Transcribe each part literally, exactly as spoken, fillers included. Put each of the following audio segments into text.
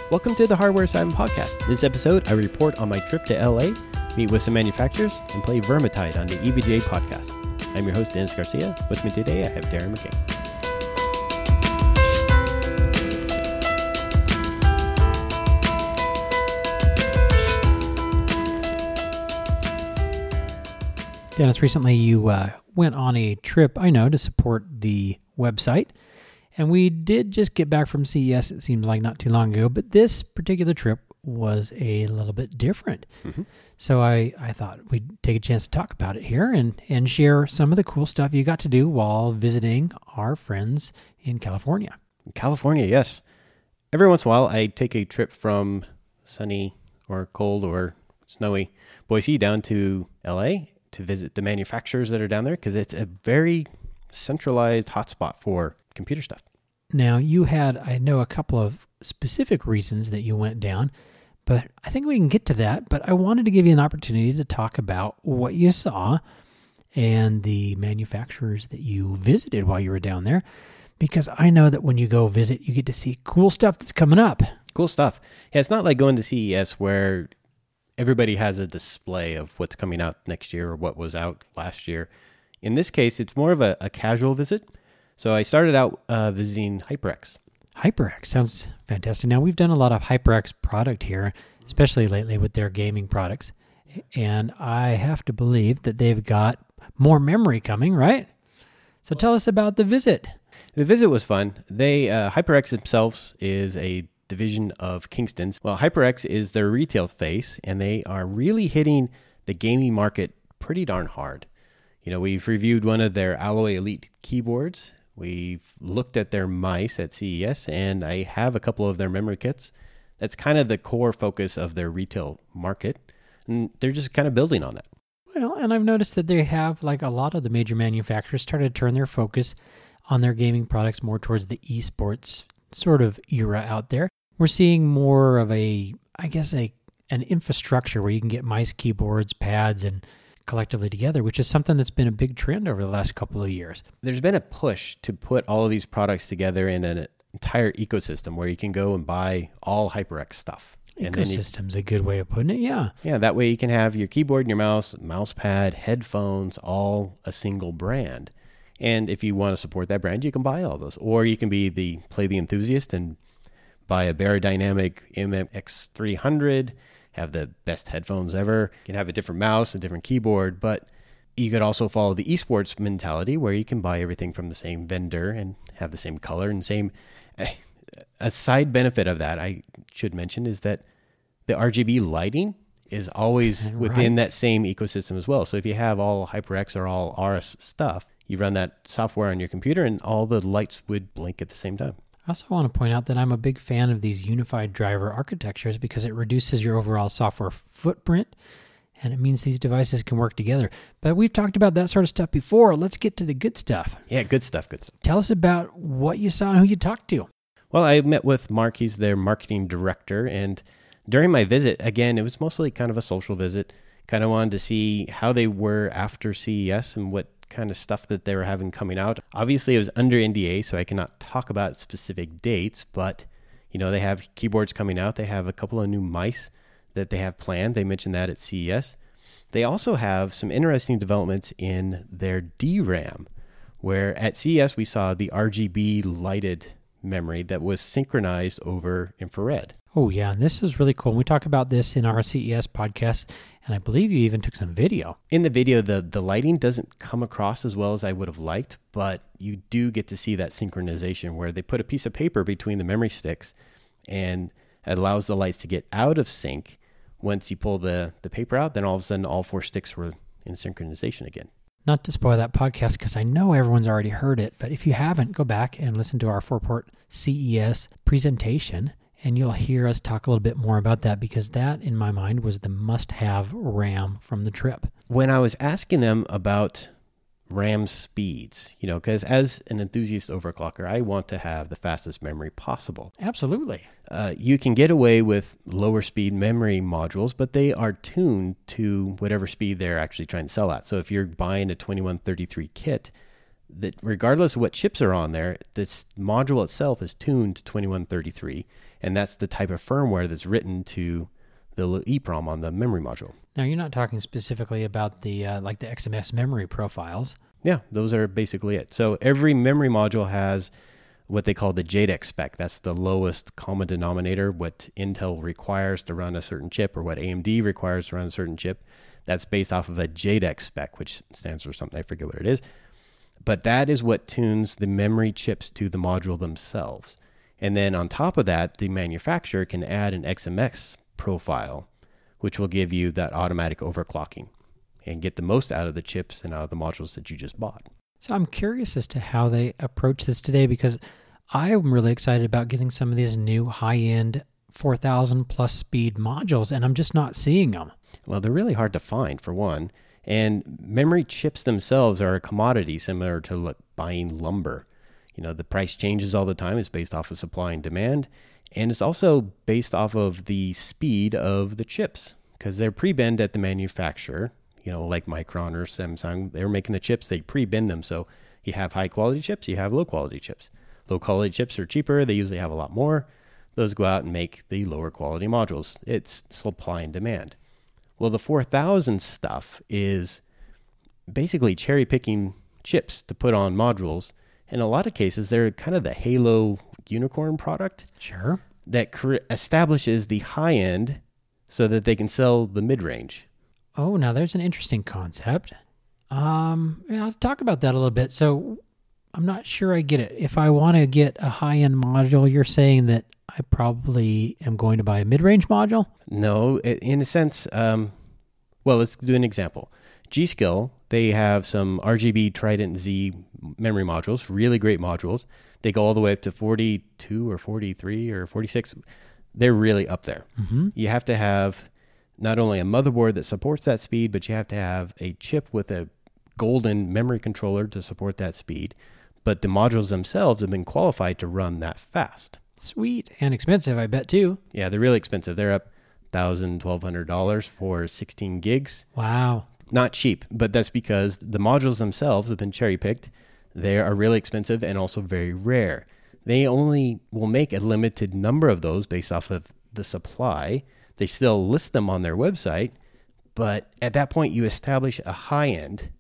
Welcome to the Hardware Simon Podcast. This episode, I report on my trip to L A, meet with some manufacturers, and play Vermintide on the E V G A podcast. I'm your host, Dennis Garcia. With me today, I have Darren McCain. Dennis, recently you uh, went on a trip, I know, to support the website. And we did just get back from C E S, it seems like not too long ago, but this particular trip was a little bit different. Mm-hmm. So I, I thought we'd take a chance to talk about it here and, and share some of the cool stuff you got to do while visiting our friends in California. California, yes. Every once in a while, I take a trip from sunny or cold or snowy Boise down to L A to visit the manufacturers that are down there because it's a very centralized hotspot for computer stuff. Now, you had, I know, a couple of specific reasons that you went down, but I think we can get to that. But I wanted to give you an opportunity to talk about what you saw and the manufacturers that you visited while you were down there, because I know that when you go visit, you get to see cool stuff that's coming up. Cool stuff. Yeah, it's not like going to C E S where everybody has a display of what's coming out next year or what was out last year. In this case, it's more of a, a casual visit. So I started out uh, visiting HyperX. HyperX sounds fantastic. Now, we've done a lot of HyperX product here, especially lately with their gaming products. And I have to believe that they've got more memory coming, right? So tell us about the visit. The visit was fun. They uh, HyperX themselves is a division of Kingston's. Well, HyperX is their retail face, and they are really hitting the gaming market pretty darn hard. You know, we've reviewed one of their Alloy Elite keyboards. We've looked at their mice at C E S, and I have a couple of their memory kits. That's kind of the core focus of their retail market, and they're just kind of building on that. Well, and I've noticed that they have, like a lot of the major manufacturers, started to turn their focus on their gaming products more towards the esports sort of era out there. We're seeing more of a, I guess, a an infrastructure where you can get mice, keyboards, pads, and collectively together, which is something that's been a big trend over the last couple of years. There's been a push to put all of these products together in an entire ecosystem where you can go and buy all HyperX stuff. Ecosystem's a good way of putting it, yeah. Yeah, that way you can have your keyboard and your mouse, mouse pad, headphones, all a single brand. And if you want to support that brand, you can buy all those. Or you can be the play the enthusiast and buy a Beyerdynamic M X three hundred, have the best headphones ever. You can have a different mouse, a different keyboard, but you could also follow the esports mentality where you can buy everything from the same vendor and have the same color and same. A side benefit of that, I should mention, is that the R G B lighting is always right within that same ecosystem as well. So if you have all HyperX or all R S stuff, you run that software on your computer and all the lights would blink at the same time. I also want to point out that I'm a big fan of these unified driver architectures because it reduces your overall software footprint, and it means these devices can work together. But we've talked about that sort of stuff before. Let's get to the good stuff. Yeah, good stuff, good stuff. Tell us about what you saw and who you talked to. Well, I met with Mark. He's their marketing director, and during my visit, again, it was mostly kind of a social visit. Kind of wanted to see how they were after C E S and what kind of stuff that they were having coming out. Obviously, it was under N D A, so I cannot talk about specific dates, but, you know, they have keyboards coming out. They have a couple of new mice that they have planned. They mentioned that at C E S. They also have some interesting developments in their D RAM, where at C E S we saw the R G B lighted memory that was synchronized over infrared. Oh, yeah, and this is really cool. We talk about this in our C E S podcast, and I believe you even took some video. In the video, the, the lighting doesn't come across as well as I would have liked, but you do get to see that synchronization where they put a piece of paper between the memory sticks and it allows the lights to get out of sync. Once you pull the, the paper out, then all of a sudden all four sticks were in synchronization again. Not to spoil that podcast because I know everyone's already heard it, but if you haven't, go back and listen to our four-port C E S presentation, and you'll hear us talk a little bit more about that because that, in my mind, was the must-have RAM from the trip. When I was asking them about RAM speeds, you know, because as an enthusiast overclocker, I want to have the fastest memory possible. Absolutely. Uh, you can get away with lower speed memory modules, but they are tuned to whatever speed they're actually trying to sell at. So if you're buying a twenty-one thirty-three kit, that regardless of what chips are on there, this module itself is tuned to twenty-one thirty-three, and that's the type of firmware that's written to the EEPROM on the memory module. Now, you're not talking specifically about the uh, like the X M S memory profiles. Yeah, those are basically it. So every memory module has what they call the J D E C spec. That's the lowest common denominator, what Intel requires to run a certain chip or what A M D requires to run a certain chip. That's based off of a J D E C spec, which stands for something, I forget what it is. But that is what tunes the memory chips to the module themselves. And then on top of that, the manufacturer can add an X M S profile, which will give you that automatic overclocking and get the most out of the chips and out of the modules that you just bought. So I'm curious as to how they approach this today, because I'm really excited about getting some of these new high-end four thousand plus speed modules, and I'm just not seeing them. Well, they're really hard to find, for one. And memory chips themselves are a commodity similar to like buying lumber. You know, the price changes all the time. It's based off of supply and demand. And it's also based off of the speed of the chips, because they're pre-binned at the manufacturer. You know, like Micron or Samsung, they're making the chips, they pre-bin them. So you have high quality chips, you have low quality chips. Low quality chips are cheaper. They usually have a lot more. Those go out and make the lower quality modules. It's supply and demand. Well, the four thousand stuff is basically cherry picking chips to put on modules. In a lot of cases, they're kind of the Halo unicorn product. Sure. That cre- establishes the high end so that they can sell the mid-range. Oh, now there's an interesting concept. Um, yeah, I'll talk about that a little bit. So I'm not sure I get it. If I want to get a high-end module, you're saying that I probably am going to buy a mid-range module? No, i- in a sense, um, well, let's do an example. G.Skill, they have some R G B Trident Z memory modules, really great modules. They go all the way up to forty-two or forty-three or forty-six. They're really up there. Mm-hmm. You have to have not only a motherboard that supports that speed, but you have to have a chip with a golden memory controller to support that speed. But the modules themselves have been qualified to run that fast. Sweet. And expensive, I bet, too. Yeah, they're really expensive. They're up one thousand dollars, twelve hundred dollars for sixteen gigs. Wow. Not cheap, but that's because the modules themselves have been cherry-picked. They are really expensive and also very rare. They only will make a limited number of those based off of the supply. They still list them on their website, but at that point you establish a high end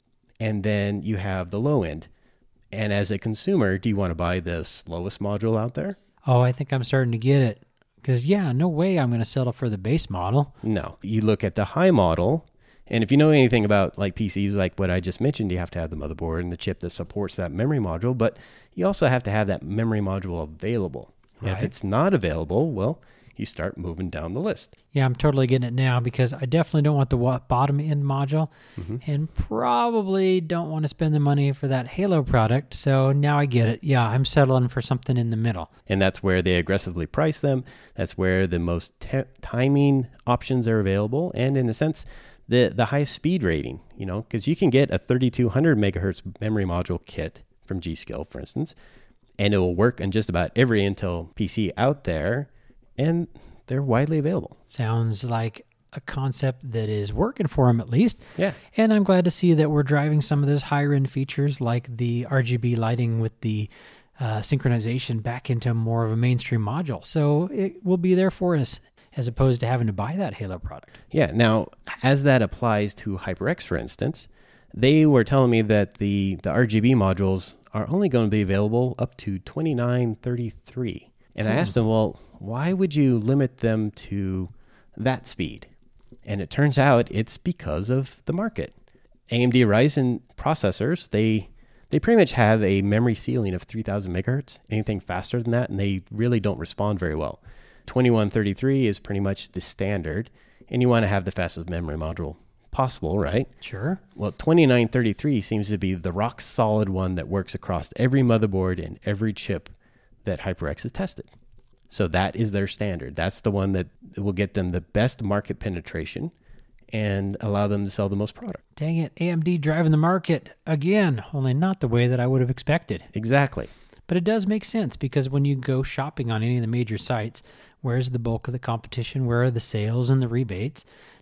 and then you have the low end. And as a consumer, do you want to buy the slowest module out there? Oh, I think I'm starting to get it. Because, yeah, no way I'm going to settle for the base model. No. You look at the high model, and if you know anything about like P Cs, like what I just mentioned, you have to have the motherboard and the chip that supports that memory module, but you also have to have that memory module available. Right. If it's not available, well, you start moving down the list. Yeah, I'm totally getting it now, because I definitely don't want the wa- bottom end module Mm-hmm. and probably don't want to spend the money for that Halo product. So now I get it. Yeah, I'm settling for something in the middle. And that's where they aggressively price them. That's where the most te- timing options are available. And in a sense, the, the highest speed rating, you know, because you can get a thirty-two hundred megahertz memory module kit from G.Skill, for instance, and it will work on just about every Intel P C out there. And they're widely available. Sounds like a concept that is working for them at least. Yeah. And I'm glad to see that we're driving some of those higher end features like the R G B lighting with the uh, synchronization back into more of a mainstream module. So it will be there for us as opposed to having to buy that Halo product. Yeah. Now, as that applies to HyperX, for instance, they were telling me that the, the R G B modules are only going to be available up to twenty-nine thirty-three. And I asked them, well, why would you limit them to that speed? And it turns out it's because of the market. A M D Ryzen processors, they they pretty much have a memory ceiling of three thousand megahertz. Anything faster than that, and they really don't respond very well. twenty-one thirty-three is pretty much the standard, and you want to have the fastest memory module possible, right? Sure. Well, twenty-nine thirty-three seems to be the rock solid one that works across every motherboard and every chip that HyperX has tested. So that is their standard. That's the one that will get them the best market penetration and allow them to sell the most product. Dang it, A M D driving the market again, only not the way that I would have expected. Exactly. But it does make sense, because when you go shopping on any of the major sites, where's the bulk of the competition? Where are the sales and the rebates?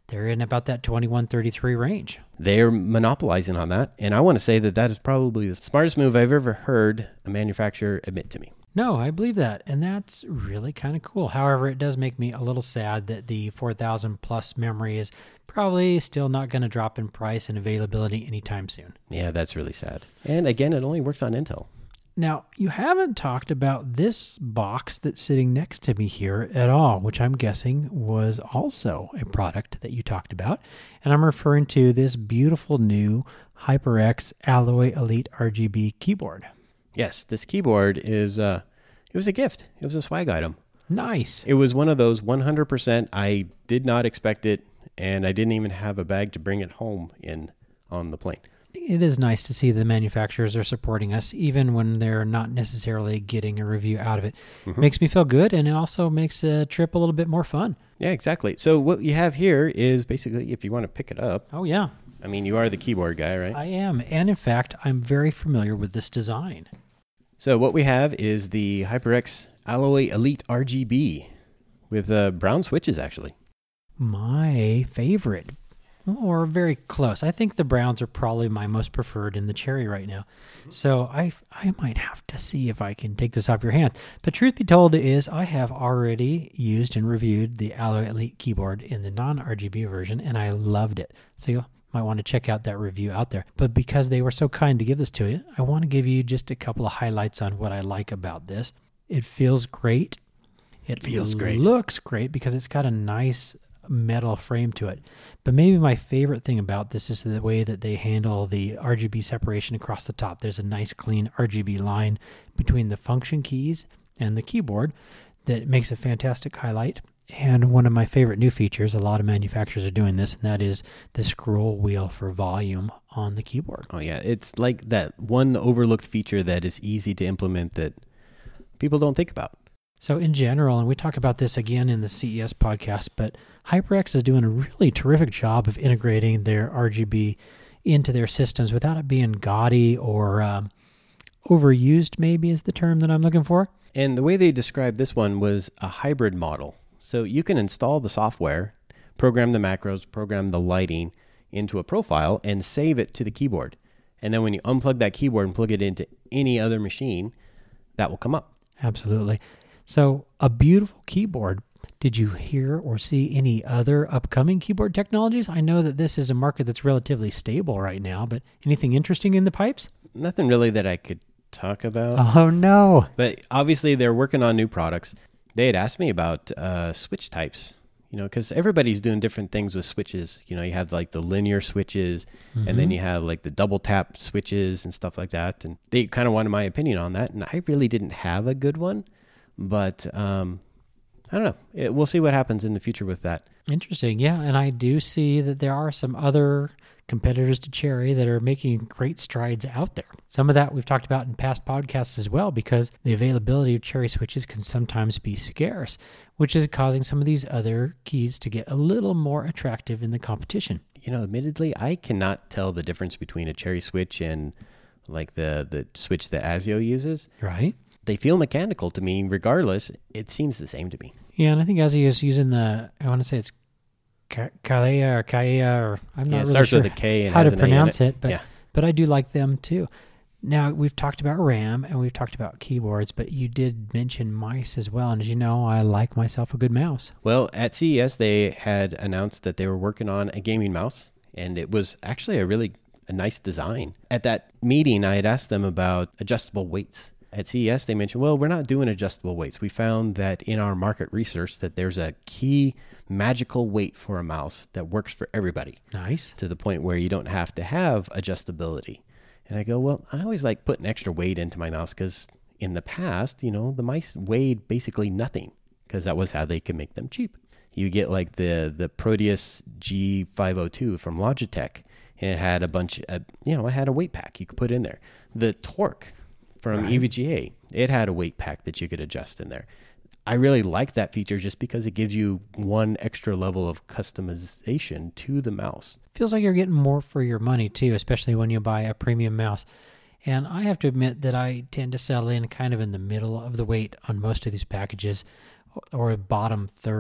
They're in about that twenty-one thirty-three range. They're monopolizing on that. And I want to say that that is probably the smartest move I've ever heard a manufacturer admit to me. No, I believe that. And that's really kind of cool. However, it does make me a little sad that the four thousand plus memory is probably still not going to drop in price and availability anytime soon. Yeah, that's really sad. And again, it only works on Intel. Now, you haven't talked about this box that's sitting next to me here at all, which I'm guessing was also a product that you talked about. And I'm referring to this beautiful new HyperX Alloy Elite R G B keyboard. Yes, this keyboard is, uh, it was a gift. It was a swag item. Nice. It was one of those one hundred percent. I did not expect it, and I didn't even have a bag to bring it home in on the plane. It is nice to see the manufacturers are supporting us, even when they're not necessarily getting a review out of it. Mm-hmm. Makes me feel good, and it also makes a trip a little bit more fun. Yeah, exactly. So what you have here is basically, if you want to pick it up. Oh, yeah. I mean, you are the keyboard guy, right? I am. And in fact, I'm very familiar with this design. So what we have is the HyperX Alloy Elite R G B with uh, brown switches, actually. My favorite. Or very close. I think the browns are probably my most preferred in the Cherry right now. So I I might have to see if I can take this off your hands. But truth be told is I have already used and reviewed the Alloy Elite keyboard in the non-R G B version, and I loved it. So you might want to check out that review out there. But because they were so kind to give this to you, I want to give you just a couple of highlights on what I like about this. It feels great. It feels great. Looks great because it's got a nice metal frame to it. But maybe my favorite thing about this is the way that they handle the R G B separation across the top. There's a nice clean R G B line between the function keys and the keyboard that makes a fantastic highlight. And one of my favorite new features, a lot of manufacturers are doing this, and that is the scroll wheel for volume on the keyboard. Oh yeah, it's like that one overlooked feature that is easy to implement that people don't think about. So in general, and we talk about this again in the C E S podcast, but HyperX is doing a really terrific job of integrating their R G B into their systems without it being gaudy or um, overused, maybe is the term that I'm looking for. And the way they described this one was a hybrid model. So you can install the software, program the macros, program the lighting into a profile, and save it to the keyboard. And then when you unplug that keyboard and plug it into any other machine, that will come up. Absolutely. So a beautiful keyboard. Did you hear or see any other upcoming keyboard technologies? I know that this is a market that's relatively stable right now, but anything interesting in the pipes? Nothing really that I could talk about. Oh, no. But obviously they're working on new products. They had asked me about uh, switch types, you know, because everybody's doing different things with switches. You know, you have like the linear switches, mm-hmm. and then you have like the double tap switches and stuff like that. And they kind of wanted my opinion on that. And I really didn't have a good one. But um, I don't know. It, we'll see what happens in the future with that. Interesting. Yeah. And I do see that there are some other competitors to Cherry that are making great strides out there. Some of that we've talked about in past podcasts as well, because the availability of Cherry switches can sometimes be scarce, which is causing some of these other keys to get a little more attractive in the competition. You know, admittedly, I cannot tell the difference between a Cherry switch and like the, the switch that ASIO uses. Right. They feel mechanical to me. Regardless, it seems the same to me. Yeah, and I think ASIO is using the, I want to say it's Kaeya or Kaeya, or I'm not yeah, it really starts sure with a K and how has to an A in pronounce it. it, but yeah. but I do like them too. Now, we've talked about RAM and we've talked about keyboards, but you did mention mice as well. And as you know, I like myself a good mouse. Well, at C E S, they had announced that they were working on a gaming mouse, and it was actually a really a nice design. At that meeting, I had asked them about adjustable weights. At C E S, they mentioned, well, we're not doing adjustable weights. We found that in our market research that there's a key magical weight for a mouse that works for everybody. Nice. To the point where you don't have to have adjustability. And I go, well, I always like putting extra weight into my mouse because in the past, you know, the mice weighed basically nothing because that was how they could make them cheap. You get like the, the Proteus G five oh two from Logitech, and it had a bunch of, you know, it had a weight pack you could put in there. The Torque from right. E V G A, it had a weight pack that you could adjust in there. I really like that feature just because it gives you one extra level of customization to the mouse. Feels like you're getting more for your money too, especially when you buy a premium mouse. And I have to admit that I tend to settle in kind of in the middle of the weight on most of these packages, or bottom third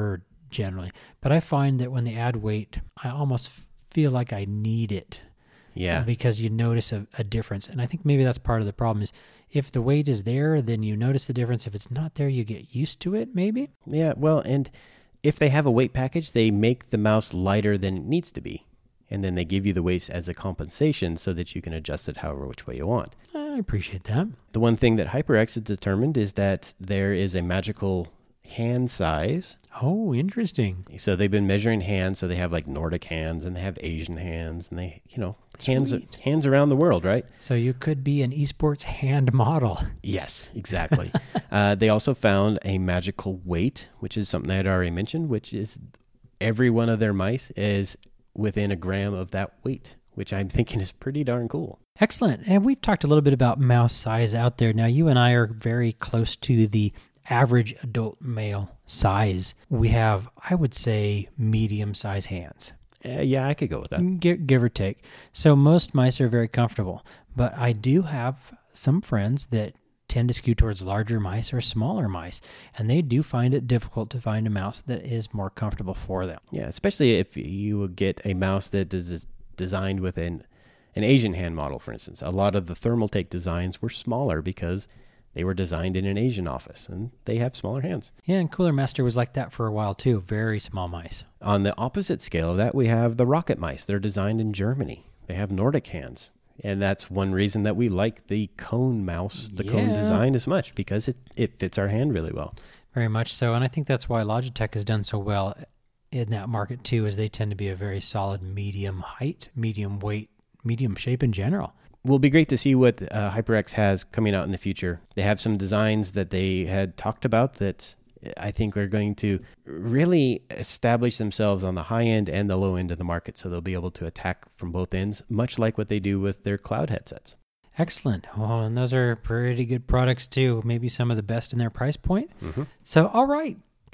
generally. But I find that when they add weight, I almost feel like I need it. Yeah. Because you notice a, a difference. And I think maybe that's part of the problem is if the weight is there, then you notice the difference. If it's not there, you get used to it, maybe. Yeah, well, and if they have a weight package, they make the mouse lighter than it needs to be. And then they give you the weights as a compensation so that you can adjust it however which way you want. I appreciate that. The one thing that HyperX has determined is that there is a magical hand size. Oh, interesting. So they've been measuring hands. So they have like Nordic hands and they have Asian hands and they, you know, hands Sweet. hands around the world, right? So you could be an esports hand model. Yes, exactly. uh, they also found a magical weight, which is something I had already mentioned, which is every one of their mice is within a gram of that weight, which I'm thinking is pretty darn cool. Excellent. And we've talked a little bit about mouse size out there. Now, you and I are very close to the average adult male size. We have, I would say, medium-sized hands. Uh, yeah, I could go with that. Give, give or take. So most mice are very comfortable. But I do have some friends that tend to skew towards larger mice or smaller mice, and they do find it difficult to find a mouse that is more comfortable for them. Yeah, especially if you get a mouse that is designed with an, an Asian hand model, for instance. A lot of the Thermaltake designs were smaller because they were designed in an Asian office, and they have smaller hands. Yeah, and Cooler Master was like that for a while, too. Very small mice. On the opposite scale of that, we have the Rocket mice. They're designed in Germany. They have Nordic hands. And that's one reason that we like the cone mouse, the yeah. cone design as much, because it, it fits our hand really well. Very much so. And I think that's why Logitech has done so well in that market too, is they tend to be a very solid medium height, medium weight, medium shape in general. Will be great to see what uh, HyperX has coming out in the future. They have some designs that they had talked about that I think are going to really establish themselves on the high end and the low end of the market, so they'll be able to attack from both ends, much like what they do with their cloud headsets. Excellent. Oh, and those are pretty good products too. Maybe some of the best in their price point. Mm-hmm. So, all right.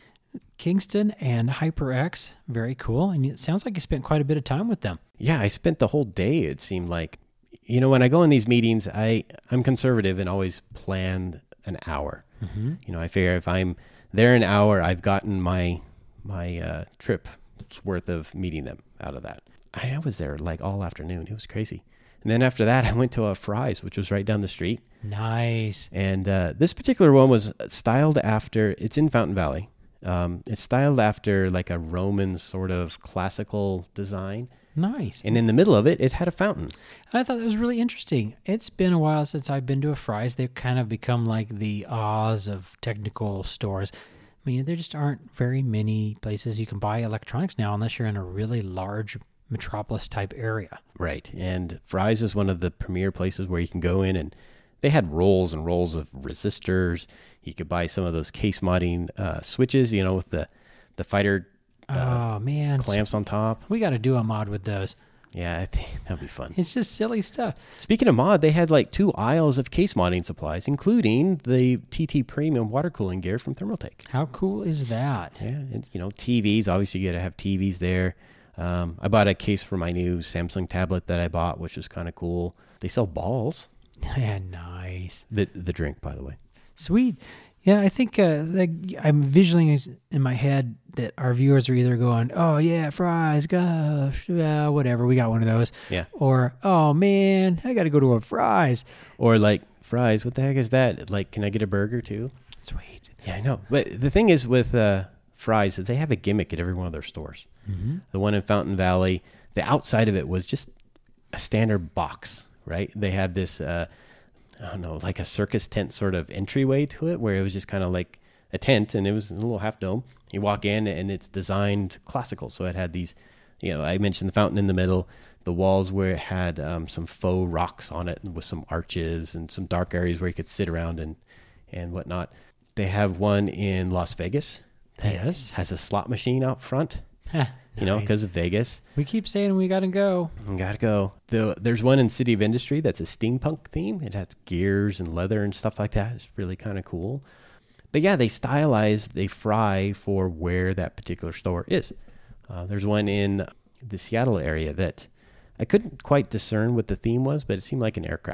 Kingston and HyperX, very cool. And it sounds like you spent quite a bit of time with them. Yeah, I spent the whole day, it seemed like. You know, when I go in these meetings, I, I'm conservative and always plan an hour. Mm-hmm. You know, I figure if I'm there an hour, I've gotten my my uh, trip's worth of meeting them out of that. I was there like all afternoon. It was crazy. And then after that, I went to a Fry's, which was right down the street. Nice. And uh, this particular one was styled after, it's in Fountain Valley. Um, it's styled after like a Roman sort of classical design. Nice. And in the middle of it, it had a fountain. And I thought that was really interesting. It's been a while since I've been to a Fry's. They've kind of become like the Oz of technical stores. I mean, there just aren't very many places you can buy electronics now unless you're in a really large metropolis type area. Right. And Fry's is one of the premier places where you can go in, and they had rolls and rolls of resistors. You could buy some of those case modding uh, switches, you know, with the, the fighter uh, oh, man. clamps on top. We got to do a mod with those. Yeah, I think that'd be fun. It's just silly stuff. Speaking of mod, they had like two aisles of case modding supplies, including the T T Premium water cooling gear from Thermaltake. How cool is that? Yeah, and you know, T Vs. Obviously, you got to have T Vs there. Um, I bought a case for my new Samsung tablet that I bought, which was kind of cool. They sell balls. Yeah, nice. The the drink, by the way. Sweet. Yeah, I think uh, like, I'm visualizing in my head that our viewers are either going, oh, yeah, Fry's, gosh, yeah, whatever, we got one of those. Yeah. Or, oh, man, I got to go to a Fry's. Or like, Fry's, what the heck is that? Like, can I get a burger too? Sweet. Yeah, I know. But the thing is with uh, Fry's is they have a gimmick at every one of their stores. Mm-hmm. The one in Fountain Valley, the outside of it was just a standard box, right? They had this... Uh, I don't know, like a circus tent sort of entryway to it, where it was just kind of like a tent, and it was a little half dome. You walk in, and it's designed classical. So it had these, you know, I mentioned the fountain in the middle, the walls where it had um, some faux rocks on it with some arches and some dark areas where you could sit around and, and whatnot. They have one in Las Vegas that Yes. has a slot machine out front, Nice. you know, because of Vegas. We keep saying we got to go. Gotta go. The, there's one in City of Industry that's a steampunk theme. It has gears and leather and stuff like that. It's really kind of cool. But yeah, they stylize, they fry for where that particular store is. Uh, there's one in the Seattle area that I couldn't quite discern what the theme was, but it seemed like an aircraft one.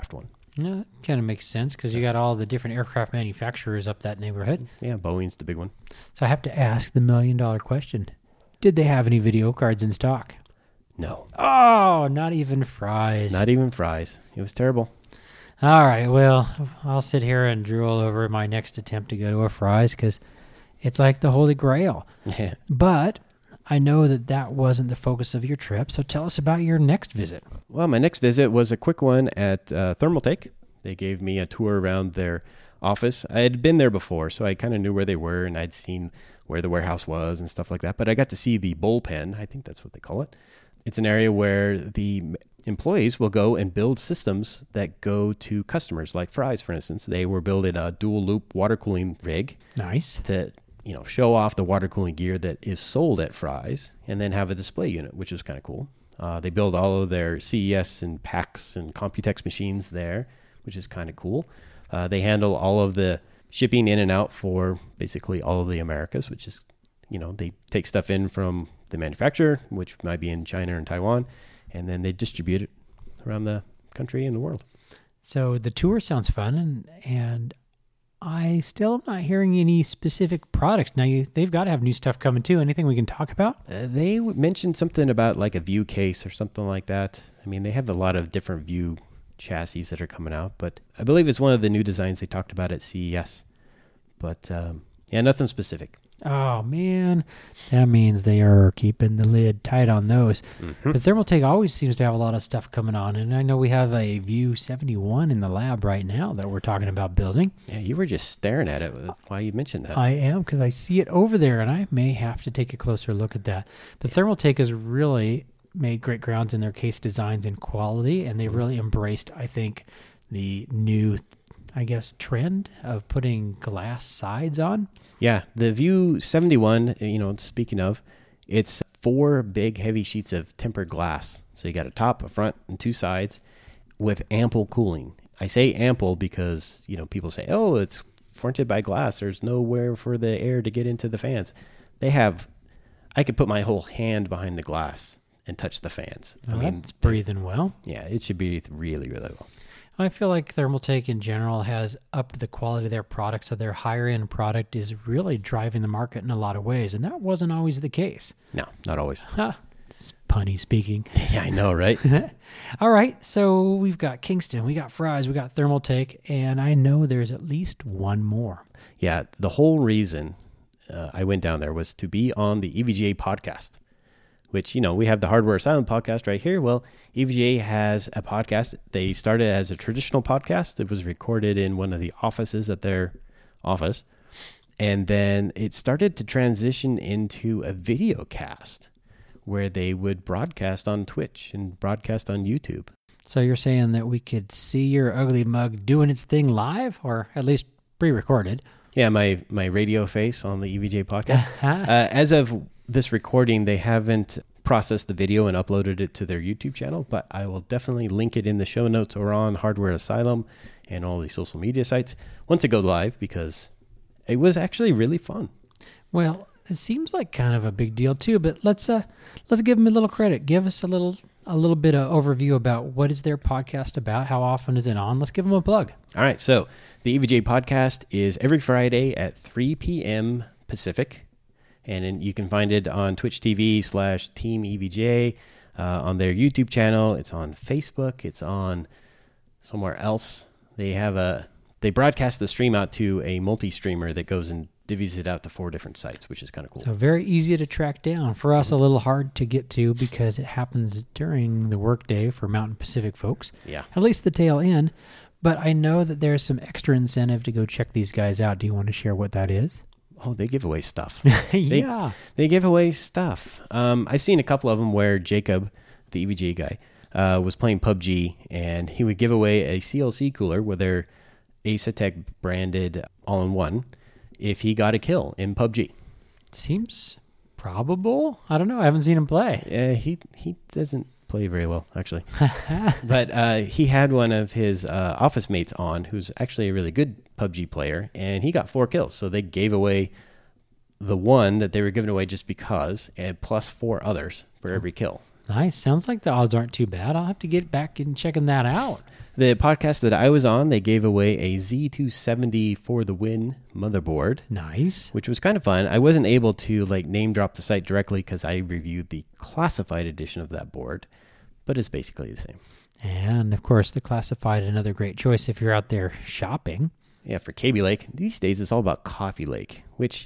Yeah, that kind of makes sense because you got all the different aircraft manufacturers up that neighborhood. Yeah, Boeing's the big one. So I have to ask the million dollar question. Did they have any video cards in stock? No. Oh, not even fries. Not even fries. It was terrible. All right, well, I'll sit here and drool over my next attempt to go to a Fry's because it's like the Holy Grail. Yeah. But I know that that wasn't the focus of your trip, so tell us about your next visit. Well, my next visit was a quick one at uh, Thermaltake. They gave me a tour around their office. I had been there before, so I kind of knew where they were, and I'd seen where the warehouse was and stuff like that. But I got to see the bullpen. I think that's what they call it. It's an area where the employees will go and build systems that go to customers, like Fry's, for instance. They were building a dual loop water cooling rig. Nice. To, you know, show off the water cooling gear that is sold at Fry's, and then have a display unit, which is kind of cool. Uh, they build all of their C E S and PAX and Computex machines there, which is kind of cool. Uh, they handle all of the shipping in and out for basically all of the Americas, which is, you know, they take stuff in from the manufacturer, which might be in China and Taiwan, and then they distribute it around the country and the world. So the tour sounds fun, and and I still am not hearing any specific products. Now, you, they've got to have new stuff coming too. Anything we can talk about? Uh, they w- mentioned something about like a View case or something like that. I mean, they have a lot of different View chassis that are coming out, but I believe it's one of the new designs they talked about at C E S. But um, yeah, nothing specific. Oh, man. That means they are keeping the lid tight on those. Mm-hmm. But Thermaltake always seems to have a lot of stuff coming on. And I know we have a View seventy-one in the lab right now that we're talking about building. Yeah, you were just staring at it. Why you mentioned that? I am, because I see it over there, and I may have to take a closer look at that. But Thermaltake has really made great grounds in their case designs and quality, and they've really embraced, I think, the new, I guess, trend of putting glass sides on. Yeah, the View seventy-one, you know, speaking of, it's four big heavy sheets of tempered glass. So you got a top, a front, and two sides with ample cooling. I say ample because, you know, people say, oh, it's fronted by glass. There's nowhere for the air to get into the fans. They have, I could put my whole hand behind the glass and touch the fans. Oh, I mean, that's breathing well. Yeah, it should be really, really well. I feel like Thermaltake in general has upped the quality of their product, so their higher-end product is really driving the market in a lot of ways, and that wasn't always the case. No, not always. Huh. It's punny speaking. Yeah, I know, right? All right, so we've got Kingston, we got Fry's, we got Thermaltake, and I know there's at least one more. Yeah, the whole reason uh, I went down there was to be on the E V G A podcast, which, you know, we have the Hardware Asylum podcast right here. Well, E V G A has a podcast. They started as a traditional podcast. It was recorded in one of the offices at their office. And then it started to transition into a video cast where they would broadcast on Twitch and broadcast on YouTube. So you're saying that we could see your ugly mug doing its thing live, or at least pre-recorded? Yeah, my, my radio face on the E V G A podcast. uh, as of this recording, they haven't processed the video and uploaded it to their YouTube channel, but I will definitely link it in the show notes or on Hardware Asylum and all the social media sites once it goes live, because it was actually really fun. Well, it seems like kind of a big deal too, but let's uh let's give them a little credit. Give us a little a little bit of overview about what is their podcast about, how often is it on? Let's give them a plug. All right, so the E V G A podcast is every Friday at three p.m. Pacific. And then you can find it on Twitch T V slash Team E V G A, uh, on their YouTube channel. It's on Facebook. It's on somewhere else. They have a they broadcast the stream out to a multi-streamer that goes and divvies it out to four different sites, which is kind of cool. So very easy to track down. For us, a little hard to get to because it happens during the workday for Mountain Pacific folks. Yeah. At least the tail end. But I know that there's some extra incentive to go check these guys out. Do you want to share what that is? Oh, they give away stuff. Yeah. They, they give away stuff. Um, I've seen a couple of them where Jacob, the E V G A guy, uh, was playing P U B G, and he would give away a C L C cooler with their Asetek branded all-in-one if he got a kill in P U B G. Seems probable. I don't know. I haven't seen him play. Yeah, he he doesn't play very well, actually. But uh, he had one of his uh, office mates on who's actually a really good P U B G player, and he got four kills. So they gave away the one that they were giving away just because, and plus four others for every kill. Nice. Sounds like the odds aren't too bad. I'll have to get back and checking that out. The podcast that I was on, they gave away a Z two seventy for the win motherboard. Nice. Which was kind of fun. I wasn't able to like name drop the site directly because I reviewed the classified edition of that board, but it's basically the same. And of course, the classified, another great choice if you're out there shopping. Yeah, for Kaby Lake, these days it's all about Coffee Lake, which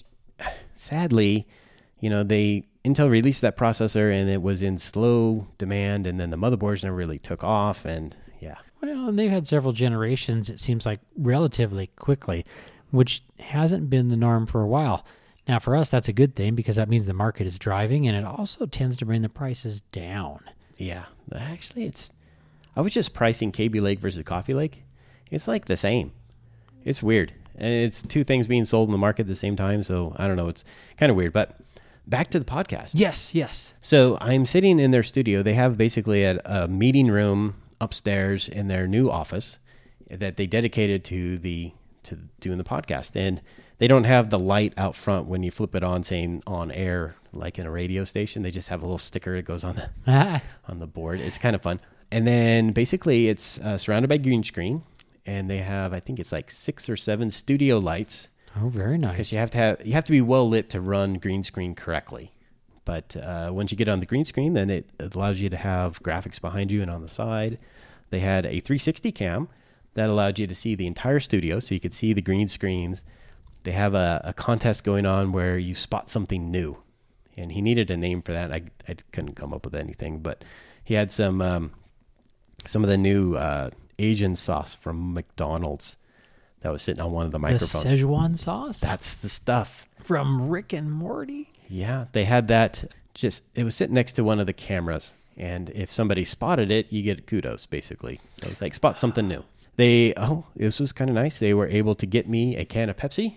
sadly, you know, they Intel released that processor and it was in slow demand, and then the motherboards never really took off, and yeah. Well, and they've had several generations, it seems like, relatively quickly, which hasn't been the norm for a while. Now, for us, that's a good thing because that means the market is driving, and it also tends to bring the prices down. Yeah, actually, it's... I was just pricing Kaby Lake versus Coffee Lake. It's like the same. It's weird. And it's two things being sold in the market at the same time, so I don't know. It's kind of weird, but back to the podcast. Yes, yes. So I'm sitting in their studio. They have basically a, a meeting room upstairs in their new office that they dedicated to the to doing the podcast. And they don't have the light out front when you flip it on saying on air like in a radio station. They just have a little sticker that goes on the on the board. It's kind of fun. And then basically it's uh, surrounded by green screen, and they have, I think it's like six or seven studio lights. Oh, very nice. Because you have to have you have to be well lit to run green screen correctly. But uh, once you get on the green screen, then it, it allows you to have graphics behind you and on the side. They had a three sixty cam that allowed you to see the entire studio, so you could see the green screens. They have a, a contest going on where you spot something new, and he needed a name for that. I I couldn't come up with anything, but he had some um, some of the new uh, Asian sauce from McDonald's that was sitting on one of the microphones. The Szechuan sauce? That's the stuff. From Rick and Morty? Yeah, they had that. Just it was sitting next to one of the cameras, and if somebody spotted it, you get kudos, basically. So it's like, spot something new. They, oh, this was kind of nice. They were able to get me a can of Pepsi.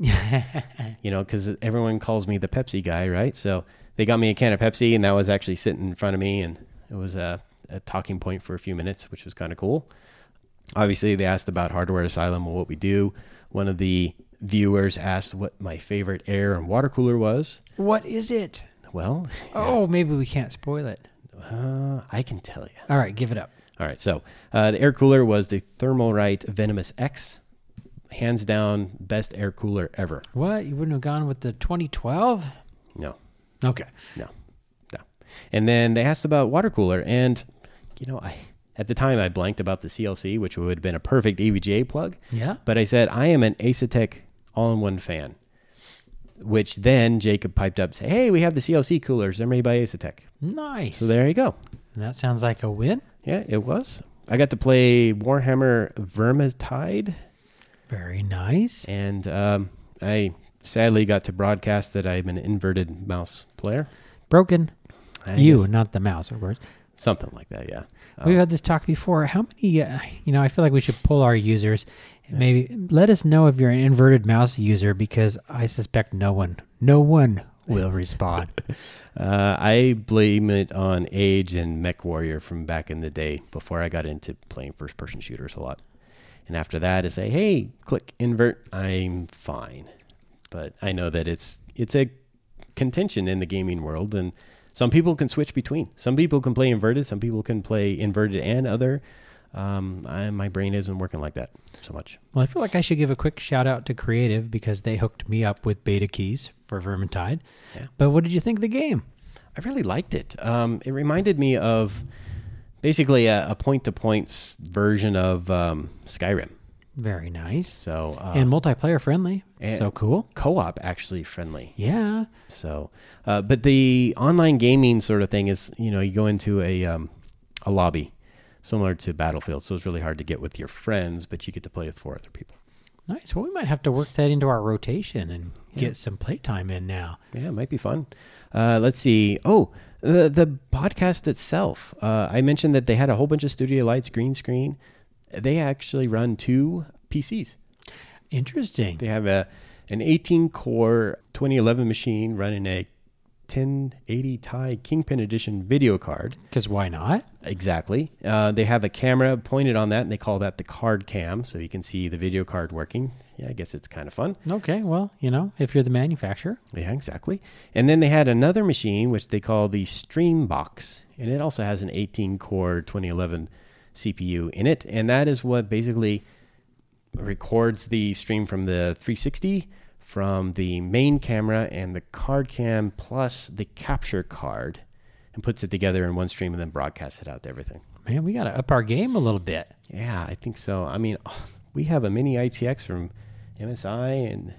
You know, because everyone calls me the Pepsi guy, right? So they got me a can of Pepsi, and that was actually sitting in front of me, and it was a, a talking point for a few minutes, which was kind of cool. Obviously, they asked about Hardware Asylum and what we do. One of the viewers asked what my favorite air and water cooler was. What is it? Well, oh, maybe we can't spoil it. Uh, I can tell you. All right, give it up. All right, so uh, the air cooler was the Thermalright Venomous X. Hands down, best air cooler ever. What? You wouldn't have gone with the twenty twelve? No. Okay. No. No. And then they asked about water cooler, and, you know, I at the time I blanked about the C L C, which would have been a perfect E V G A plug. Yeah. But I said, I am an Asetek all-in-one fan, which then Jacob piped up and said, hey, we have the C L C coolers. They're made by Asetek. Nice. So there you go. That sounds like a win. Yeah, it was. I got to play Warhammer Vermintide. Very nice. And um, I sadly got to broadcast that I'm an inverted mouse player. Broken. I you, guess. not the mouse, of course. Something like that, yeah. We've Um, had this talk before. How many, uh, you know, I feel like we should pull our users. And maybe let us know if you're an inverted mouse user, because I suspect no one, no one will respond. uh, I blame it on age and Mech Warrior from back in the day before I got into playing first-person shooters a lot. And after that, I say, hey, click invert, I'm fine. But I know that it's it's a contention in the gaming world, and some people can switch between. Some people can play inverted, some people can play inverted and other. Um, I, my brain isn't working like that so much. Well, I feel like I should give a quick shout out to Creative, because they hooked me up with beta keys for Vermintide. Yeah. But what did you think of the game? I really liked it. Um, it reminded me of basically a, a point-to-point s- version of um, Skyrim. Very nice. So uh, And multiplayer friendly. and So cool. co-op actually friendly. Yeah. So, uh, but the online gaming sort of thing is, you know, you go into a um, a lobby similar to Battlefield, so it's really hard to get with your friends, but you get to play with four other people. Nice. Well, we might have to work that into our rotation and Yeah. get some playtime in now. Yeah, it might be fun. Uh, let's see. Oh, the the podcast itself. Uh, I mentioned that they had a whole bunch of studio lights, green screen. They actually run two P Cs. Interesting. They have a an eighteen core twenty eleven machine running a ten eighty Ti Kingpin Edition video card. Because why not? Exactly. Uh, they have a camera pointed on that, and they call that the card cam, so you can see the video card working. Yeah, I guess it's kind of fun. Okay, well, you know, if you're the manufacturer. Yeah, exactly. And then they had another machine, which they call the Streambox, and it also has an eighteen-core twenty eleven C P U in it, and that is what basically records the stream from the three sixty, from the main camera and the card cam, plus the capture card, and puts it together in one stream and then broadcasts it out to everything. Man, we got to up our game a little bit. Yeah, I think so. I mean, we have a mini I T X from M S I, and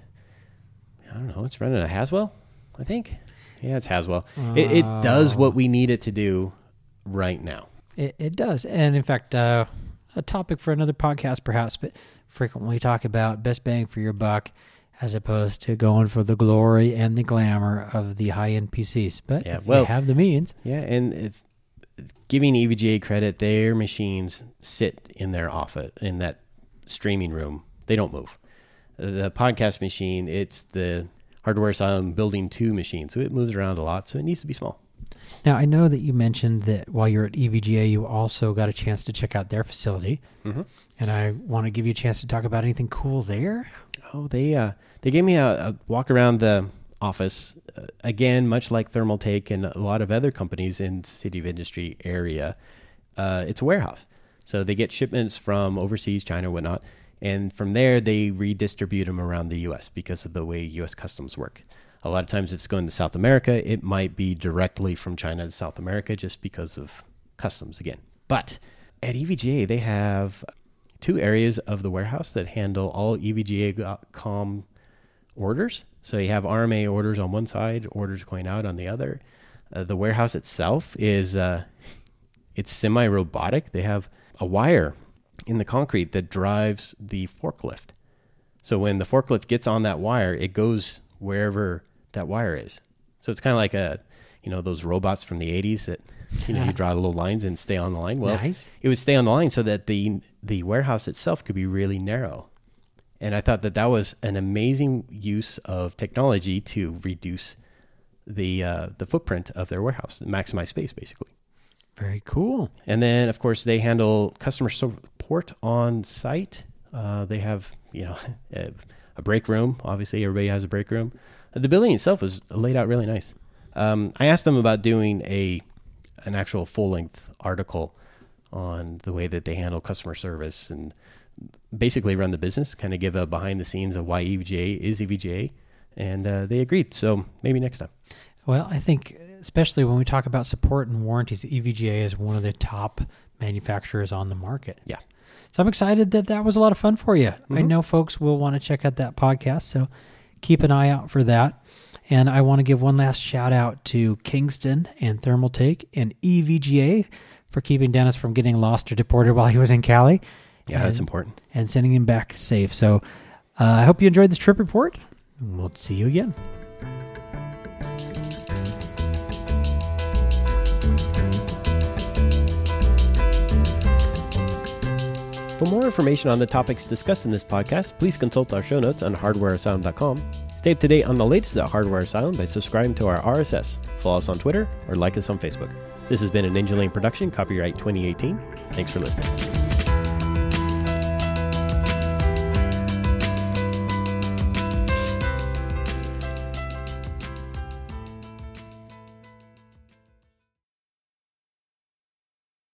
I don't know, it's running a Haswell, I think. Yeah, it's Haswell. Uh, it, it does what we need it to do right now. It, it does. And in fact, uh, a topic for another podcast perhaps, but frequently we talk about best bang for your buck as opposed to going for the glory and the glamour of the high-end P Cs. But yeah, if well, they have the means. Yeah, and if, giving E V G A credit, their machines sit in their office, in that streaming room. They don't move. The podcast machine, it's the Hardware Asylum Building two machine, so it moves around a lot, so it needs to be small. Now, I know that you mentioned that while you're at E V G A, you also got a chance to check out their facility, mm-hmm. and I want to give you a chance to talk about anything cool there. Oh, they uh, they gave me a, a walk around the office. Uh, again, much like Thermaltake and a lot of other companies in City of Industry area, uh, it's a warehouse. So they get shipments from overseas, China, whatnot, and from there they redistribute them around the U S because of the way U S customs work. A lot of times if it's going to South America, it might be directly from China to South America just because of customs again. But at E V G A, they have two areas of the warehouse that handle all E V G A dot com orders. So you have R M A orders on one side, orders going out on the other. Uh, the warehouse itself is uh, it's semi-robotic. They have a wire in the concrete that drives the forklift. So when the forklift gets on that wire, it goes wherever that wire is. So it's kind of like a, you know, those robots from the eighties that, you know, you draw little lines and stay on the line. Well, nice. It would stay on the line so that the the warehouse itself could be really narrow. And I thought that that was an amazing use of technology to reduce the uh, the footprint of their warehouse, maximize space, basically. Very cool. And then, of course, they handle customer support on site. Uh, they have, you know, a, a break room. Obviously, everybody has a break room. The building itself is laid out really nice. Um, I asked them about doing a an actual full-length article on the way that they handle customer service and basically run the business, kind of give a behind the scenes of why E V G A is E V G A, and uh, they agreed. So maybe next time. Well, I think especially when we talk about support and warranties, E V G A is one of the top manufacturers on the market. Yeah. So I'm excited that that was a lot of fun for you. Mm-hmm. I know folks will want to check out that podcast, so keep an eye out for that. And I want to give one last shout out to Kingston and Thermaltake and E V G A for keeping Dennis from getting lost or deported while he was in Cali. Yeah, and, that's important. And sending him back safe. So uh, I hope you enjoyed this trip report. We'll see you again. For more information on the topics discussed in this podcast, please consult our show notes on hardware asylum dot com. Stay up to date on the latest at Hardware Asylum by subscribing to our R S S. Follow us on Twitter or like us on Facebook. This has been a Ninja Lane production, copyright twenty eighteen. Thanks for listening.